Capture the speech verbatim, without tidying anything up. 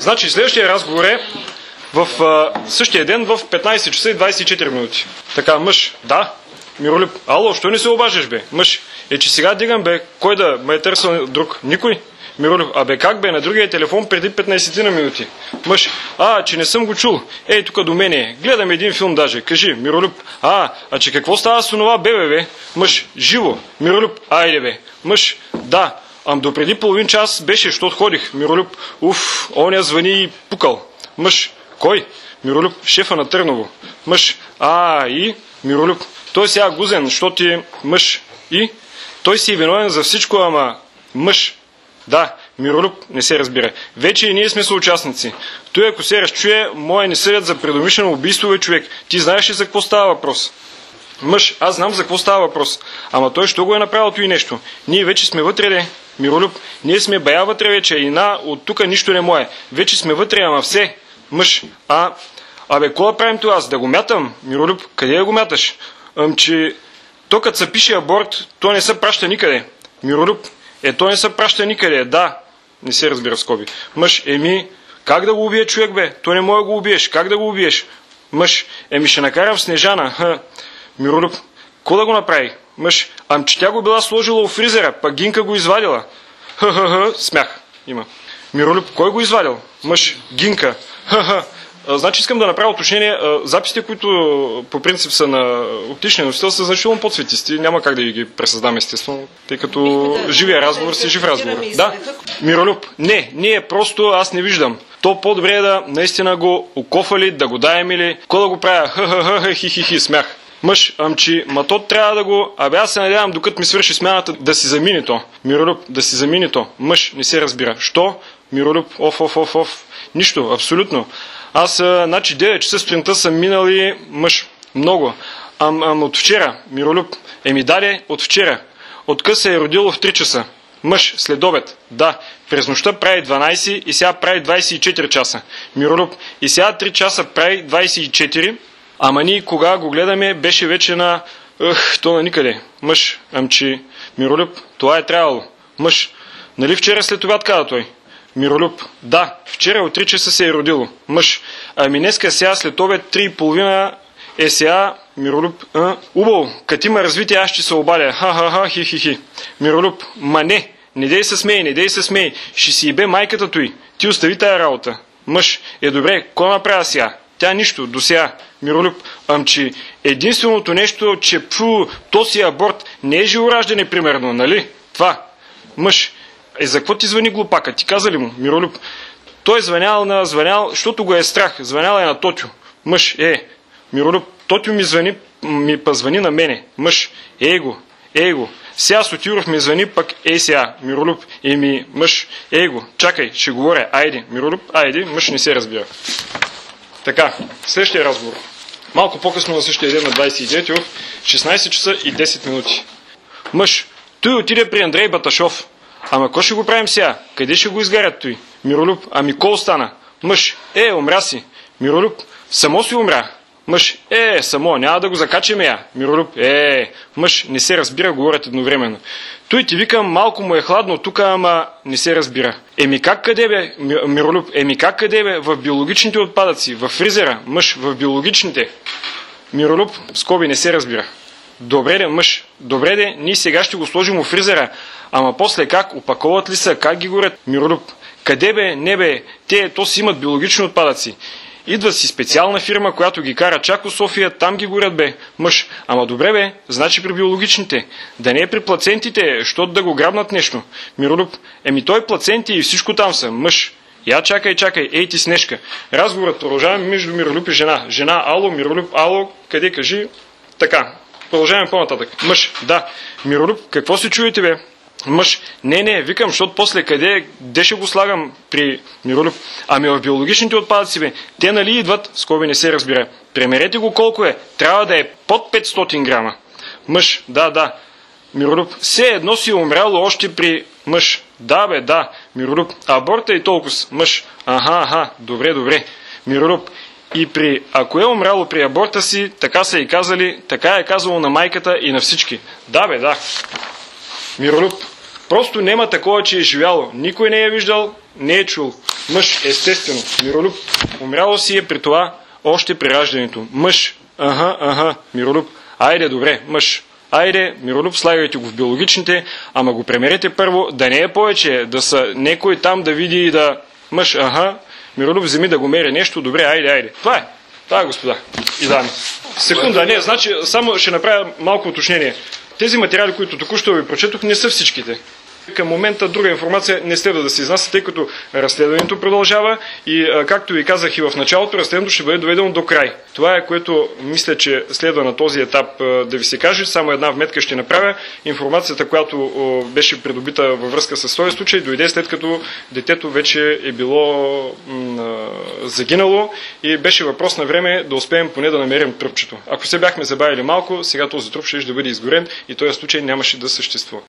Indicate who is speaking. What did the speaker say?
Speaker 1: Значи следващия разговор е в а, същия ден в петнайсет часа и двайсет и четири минути. Така, мъж, да, Миролюб, ало, що не се обаждаш, бе? Мъж, е, че сега дигам, бе, кой да ме е търсил друг? Никой? Миролюб, а бе, как бе, на другия телефон преди петнайсет на минути? Мъж, а, че не съм го чул. Ей, тук до мене, гледам един филм даже. Кажи, Миролюб, а, а че какво става с онова бебе, бе? Мъж, живо. Миролюб, айде, бе. Мъж, да, ам допреди половин час беше, защото ходих. Миролюб, уф, оня звъни и пукал. Мъж, кой? Миролюб, шефа на Търново. Мъж, а, и? Миролюб, той сега гузен, защото ти мъж и? Той си е виновен за всичко, ама мъж. Да, Миролюб, не се разбира. Вече и ние сме съучастници. Той, ако се разчуе, моя не съдят за предумишлено убийство, бе, човек. Ти знаеш ли за какво става въпрос? Мъж, аз знам за какво става въпрос. Ама той що го е направил той нещо? Ние вече сме вътре, де. Миролюб, ние сме бая вътре вече и на от тук нищо не мое. Вече сме вътре, ама все. Мъж, а, абе, какво да правим това? Аз да го мятам? Миролюб, къде да го мяташ? Ам, че то като се пише аборт, то не се праща никъде. Миролюб, е, то не се праща никъде. Да, не се разбира в скоби. Мъж, еми, как да го убие човек, бе? То не може да го убиеш. Как да го убиеш? Мъж, еми ще накарам Снежана. Ха. Миролюб, какво да го направи? Мъж, ам че тя го била сложила в фризера, пък Гинка го извадила. Ха-ха-ха, смях има. Миролюб, кой го извадил? Мъж, Гинка. Ха-ха. Значи искам да направя уточнение. Записите, които по принцип са на оптичния носител, са значително подсветисти. Няма как да ги пресъздам естествено, тъй като живия разговор си жив разговор. Да, Миролюб, не, ние просто аз не виждам. То по-добре е да наистина го окофали, да го даем или какво да го правя? Ха-ха-ха, хи-хи-хи, смях. Мъж, амчи, ма то трябва да го... Абе аз се надявам, докато ми свърши смяната, да си замини то. Миролюб, да си замини то. Мъж, не се разбира. Що? Миролюб, оф, оф, оф, оф. Нищо, абсолютно. Аз, значи, девет часа сутринта съм минали, мъж, много. Ам, ам от вчера, Миролюб, еми даде от вчера. От къс се е родило в три часа. Мъж, след обед. Да, през нощта прави дванайсет и сега прави двайсет и четири часа. Миролюб, и сега три часа прави двайсет и четири, ама ние кога го гледаме беше вече на... Ах, то на никъде. Мъж, амчи, Миролюб, това е трябвало. Мъж, нали вчера след обяд каза той? Миролюб, да, вчера от три часа се е родило. Мъж, ами днеска сега след обед три и половина е сега, Миролюб, а? Убаво, като има развитие, аз ще се обадя. Ха-ха-ха, хи-хи-хи. Миролюб, ма не, не дей се смей, не дей се смей. Ще си ебе майката той. Ти остави тая работа. Мъж, е добре, какво направя сега? Тя нищо, до сега. Миролюб, амчи, единственото нещо, че пфу, то си аборт не е живораждане, примерно, нали? Това. Мъж, е, за какво ти звъни глупака? Ти каза ли му? Миролюб, той е звънял на звънял, защото го е страх. Звънял е на Тотю. Мъж, е, Миролюб, Тотю ми звъни, ми позвъни на мене. Мъж, е го, е го. Сега Сотиров ми звъни, пък е сега. Миролюб, еми, мъж, е го. Чакай, ще говоря. Айде, Миролюб, айде, мъж не се разбира. Така, следващия разговор. Малко по-късно на същия ден на двайсет и девети в шестнайсет часа и десет минути. Мъж, той отиде при Андрей Баташов. Ама какво ще го правим сега? Къде ще го изгарят той? Миролюб, ами ко остана? Мъж, е, умря си. Миролюб, само си умря. Мъж, е, само, няма да го закачаме я. Миролюб, е, мъж, не се разбира, говорят едновременно. Той ти викам, малко му е хладно тук, ама не се разбира. Еми как къде бе, Миролюб, еми как къде бе? В биологичните отпадъци, в фризера, мъж, в биологичните. Миролюб, скоби, не се разбира. Добре де, мъж, добре де, ние сега ще го сложим у фризера. Ама после как, опаковат ли са, как ги горят? Миролюб, къде бе, не бе, те то си имат биологични отпадъци. Идва си специална фирма, която ги кара чак у София, там ги горят бе. Мъж, ама добре бе, значи при биологичните. Да не е при плацентите, защото да го грабнат нещо. Миролюб, еми той плаценти и всичко там са. Мъж, я чакай, чакай, ей ти Снежка. Разговорът продължаваме между Миролюб и жена. Жена, ало, Миролюб, ало, къде кажи? Така, продължаваме по-нататък. Мъж, да. Миролюб, какво се чуете бе? Мъж, не, не, викам, защото после къде, де ще го слагам при Миролюб? Ами в биологичните отпадъци бе, те нали идват, скоби не се разбира. Премерете го колко е, трябва да е под петстотин грама. Мъж, да, да. Миролюб, все едно си умряло още при мъж. Да бе, да. Миролюб, аборта и толкова. Мъж, аха, аха, добре, добре. Миролюб, и при, ако е умряло при аборта си, така са и казали, така е казало на майката и на всички. Да бе, да. Миролюб, Просто няма такова, че е живяло. Никой не е виждал, не е чул. Мъж, естествено, Миролюб. Умряло си е при това още при раждането. Мъж, аха, аха, Миролюб. Айде, добре, мъж. Айде, Миролюб, слагайте го в биологичните, ама го премерете първо, да не е повече, да са некой там да види и да... Мъж, аха, Миролюб, вземи да го мери нещо, добре, айде, айде. Това е. Това е, господа и дами. Секунда, не, значи, само ще направя малко уточнение. Тези материали, които току-що ви прочетох, не са всичките. Към момента друга информация не следва да се изнася, тъй като разследването продължава и, както ви казах и в началото, разследването ще бъде доведено до край. Това е, което мисля, че следва на този етап да ви се каже. Само една вметка ще направя. Информацията, която беше придобита във връзка с този случай, дойде след като детето вече е било загинало и беше въпрос на време да успеем поне да намерим трупчето. Ако се бяхме забавили малко, сега този труп ще бъде изгорен и този случай нямаше да съществува.